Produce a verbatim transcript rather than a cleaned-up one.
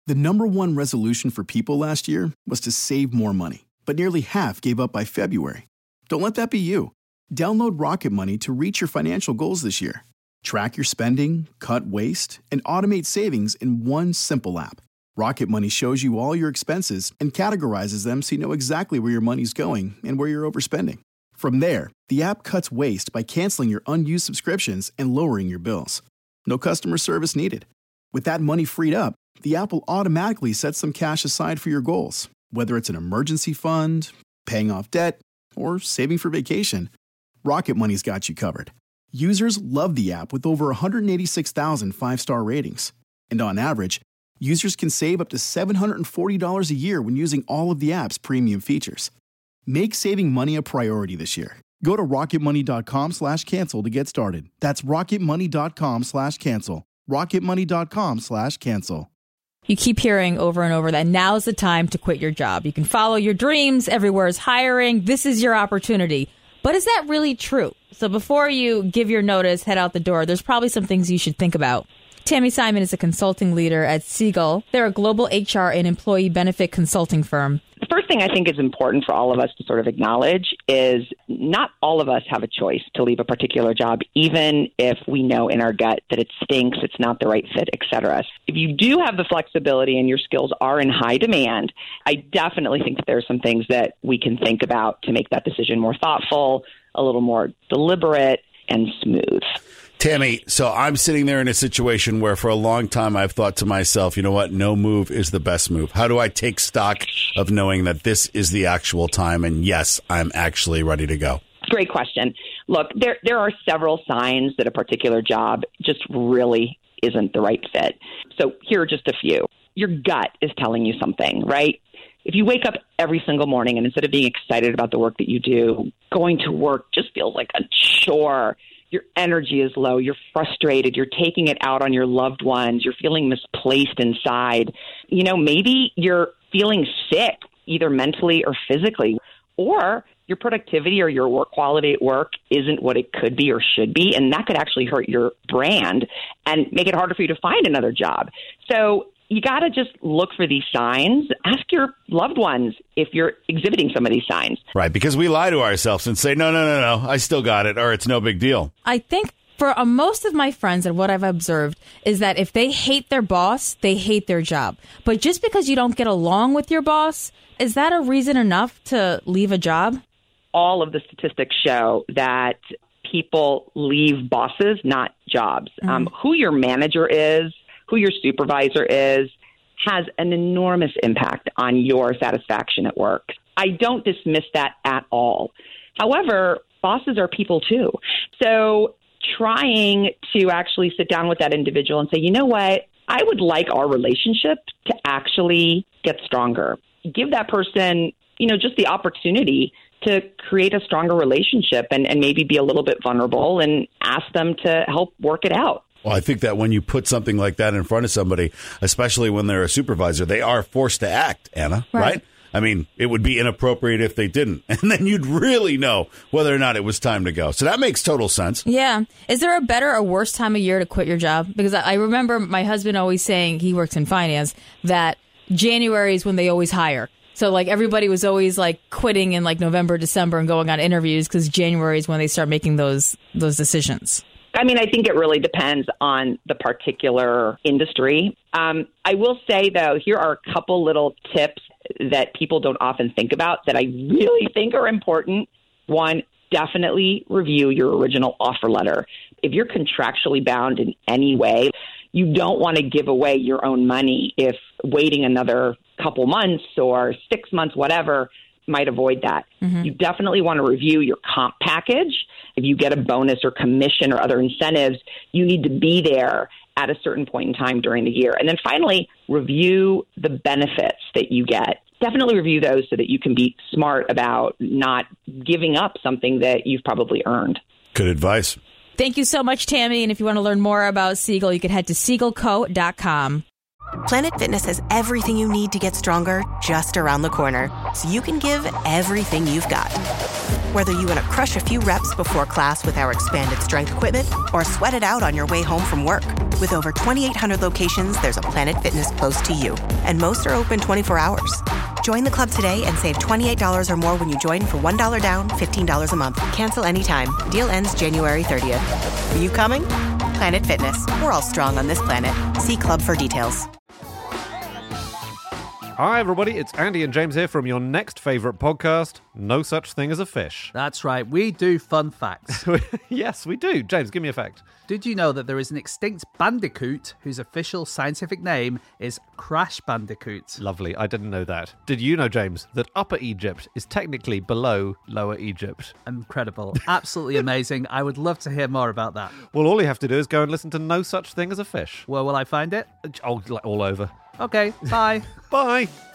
The number one resolution for people last year was to save more money, but nearly half gave up by February. Don't let that be you. Download Rocket Money to reach your financial goals this year. Track your spending, cut waste, and automate savings in one simple app. Rocket Money shows you all your expenses and categorizes them so you know exactly where your money's going and where you're overspending. From there, the app cuts waste by canceling your unused subscriptions and lowering your bills. No customer service needed. With that money freed up, the app will automatically set some cash aside for your goals, whether it's an emergency fund, paying off debt, or saving for vacation. Rocket Money's got you covered. Users love the app with over one hundred eighty-six thousand five-star ratings. And on average, users can save up to seven hundred forty dollars a year when using all of the app's premium features. Make saving money a priority this year. Go to rocketmoney.com slash cancel to get started. That's rocketmoney.com slash cancel. rocketmoney.com slash cancel. You keep hearing over and over that now's the time to quit your job. You can follow your dreams. Everywhere is hiring. This is your opportunity. But is that really true? So before you give your notice, head out the door, there's probably some things you should think about. Tammy Simon is a consulting leader at Siegel. They're a global H R and employee benefit consulting firm. The first thing I think is important for all of us to sort of acknowledge is not all of us have a choice to leave a particular job, even if we know in our gut that it stinks, it's not the right fit, et cetera. If you do have the flexibility and your skills are in high demand, I definitely think that there are some things that we can think about to make that decision more thoughtful, a little more deliberate, and smooth. Tammy, so I'm sitting there in a situation where for a long time I've thought to myself, you know what, no move is the best move. How do I take stock of knowing that this is the actual time and yes, I'm actually ready to go? Great question. Look, there there are several signs that a particular job just really isn't the right fit. So here are just a few. Your gut is telling you something, right? If you wake up every single morning and instead of being excited about the work that you do, going to work just feels like a chore. Your energy is low. You're frustrated. You're taking it out on your loved ones. You're feeling misplaced inside. You know, maybe you're feeling sick, either mentally or physically, or your productivity or your work quality at work isn't what it could be or should be. And that could actually hurt your brand and make it harder for you to find another job. So you got to just look for these signs. Ask your loved ones if you're exhibiting some of these signs. Right, because we lie to ourselves and say, no, no, no, no, I still got it, or it's no big deal. I think for uh, most of my friends and what I've observed is that if they hate their boss, they hate their job. But just because you don't get along with your boss, is that a reason enough to leave a job? All of the statistics show that people leave bosses, not jobs. Mm-hmm. Um, who your manager is, who your supervisor is, has an enormous impact on your satisfaction at work. I don't dismiss that at all. However, bosses are people too. So trying to actually sit down with that individual and say, you know what, I would like our relationship to actually get stronger. Give that person, you know, just the opportunity to create a stronger relationship and, and maybe be a little bit vulnerable and ask them to help work it out. Well, I think that when you put something like that in front of somebody, especially when they're a supervisor, they are forced to act, Anna, right? right? I mean, it would be inappropriate if they didn't. And then you'd really know whether or not it was time to go. So that makes total sense. Yeah. Is there a better or worse time of year to quit your job? Because I remember my husband always saying, he works in finance, that January is when they always hire. So like everybody was always like quitting in like November, December and going on interviews because January is when they start making those those decisions. I mean, I think it really depends on the particular industry. Um, I will say, though, here are a couple little tips that people don't often think about that I really think are important. One, definitely review your original offer letter. If you're contractually bound in any way, you don't want to give away your own money if waiting another couple months or six months, whatever, might avoid that. Mm-hmm. You definitely want to review your comp package. If you get a bonus or commission or other incentives, you need to be there at a certain point in time during the year. And then finally, review the benefits that you get. Definitely review those so that you can be smart about not giving up something that you've probably earned. Good advice. Thank you so much, Tammy. And if you want to learn more about Siegel, you can head to siegel co dot com. Planet Fitness has everything you need to get stronger just around the corner. so you can give everything you've got. Whether you want to crush a few reps before class with our expanded strength equipment or sweat it out on your way home from work. With over twenty-eight hundred locations, there's a Planet Fitness close to you. And most are open twenty-four hours. Join the club today and save twenty-eight dollars or more when you join for one dollar down, fifteen dollars a month. Cancel anytime. Deal ends January thirtieth. Are you coming? Planet Fitness. We're all strong on this planet. See club for details. Hi everybody, it's Andy and James here from your next favourite podcast, No Such Thing as a Fish. That's right, we do fun facts. Yes, we do. James, give me a fact. Did you know that there is an extinct bandicoot whose official scientific name is Crash Bandicoot? Lovely, I didn't know that. Did you know, James, that Upper Egypt is technically below Lower Egypt? Incredible. Absolutely amazing. I would love to hear more about that. Well, all you have to do is go and listen to No Such Thing as a Fish. Where will I find it? Oh, all over. Okay, bye. Bye.